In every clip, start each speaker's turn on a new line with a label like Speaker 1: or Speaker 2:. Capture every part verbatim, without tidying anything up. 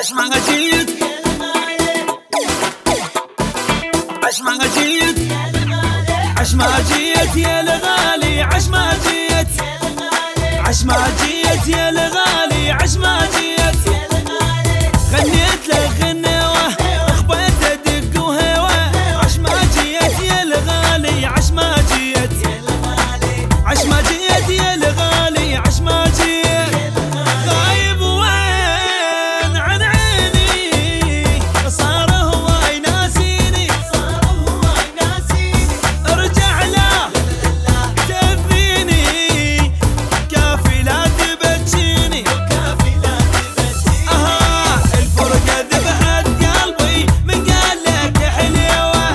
Speaker 1: عش ما جيت عش ما جيت عش ما جيت يا الغالي عش ما جيت عش ما جيت يا الغالي عش ما جيت غنيت لك غنوة اخبيت ادق وهوى عش ما جيت يا الغالي عش ما جيت عش ما جيت يا الغالي عش ما جيت غايب وين عن عيني صار هو يناسيني ارجع له تبيني كافي لا تبجيني اها الفرقة ذبحت قلبي من قال لك حليوة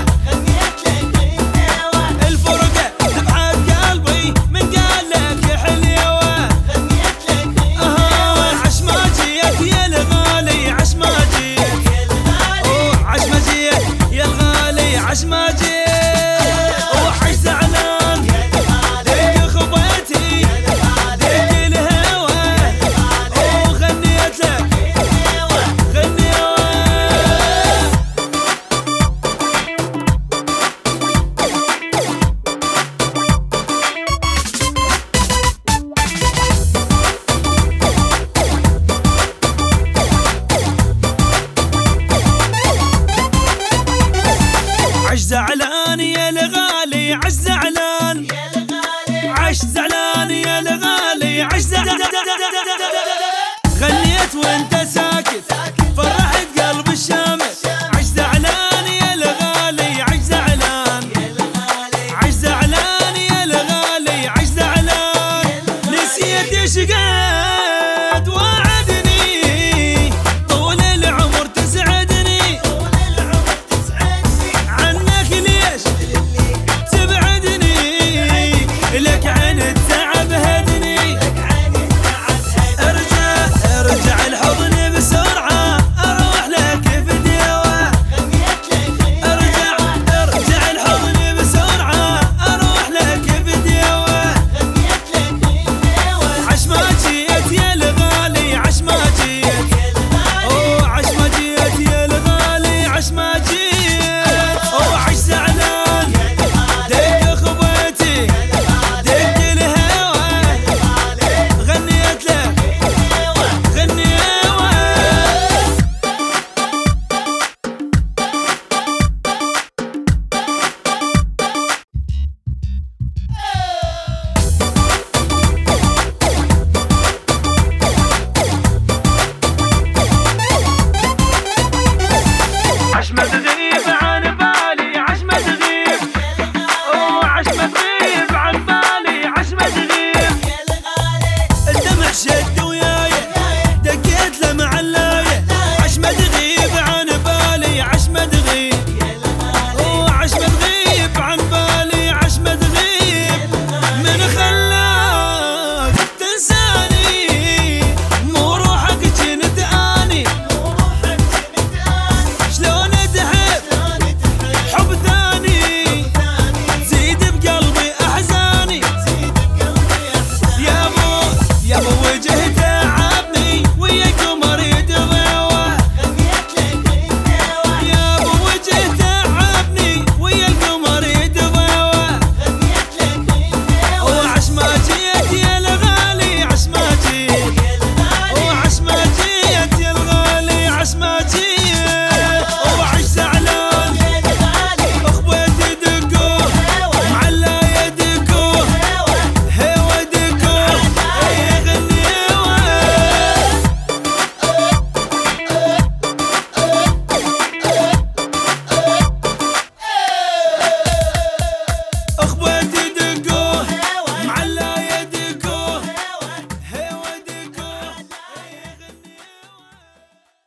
Speaker 1: الفرقة ذبحت قلبي من قال لك حليوة اها عش ما جيت يا الغالي عش ما جيت اوه عش ما جيت يا الغالي عش ما جيت وحش زعلان دق خبيتي دق الهوى اوه غنيت لك غنيوة عش زعلان يا الغالي عش زعلان عش زعلان يا الغالي عش زعلان غنيت وانت ساكت فرحت قلب الشامت عش زعلان يا الغالي عش زعلان عش زعلان يا الغالي عش زعلان نسيت ايش قال